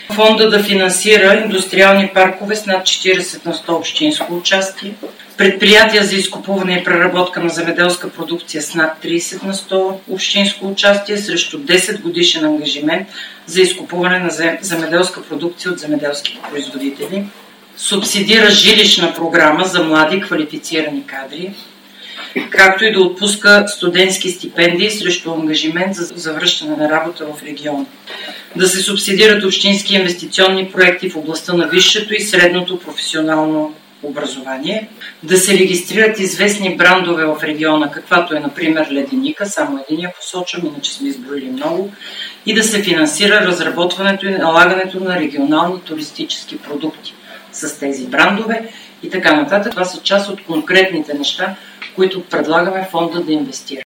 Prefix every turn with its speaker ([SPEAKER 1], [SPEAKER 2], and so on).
[SPEAKER 1] Фонда да финансира индустриални паркове с над 40 на 100 общинско участие, предприятия за изкупуване и преработка на земеделска продукция с над 30 на 100 общинско участие срещу 10 годишен ангажимент за изкупуване на земеделска продукция от земеделските производители, субсидира жилищна програма за млади квалифицирани кадри, както и да отпуска студентски стипендии срещу ангажимент за завръщане на работа в региона. Да се субсидират общински инвестиционни проекти в областта на висшето и средното професионално образование, да се регистрират известни брандове в региона, каквато е, например, Леденика, само единия посочвам, иначе сме изброили много, и да се финансира разработването и налагането на регионални туристически продукти с тези брандове и така нататък. Това са част от конкретните неща, които предлагаме фонда да инвестира.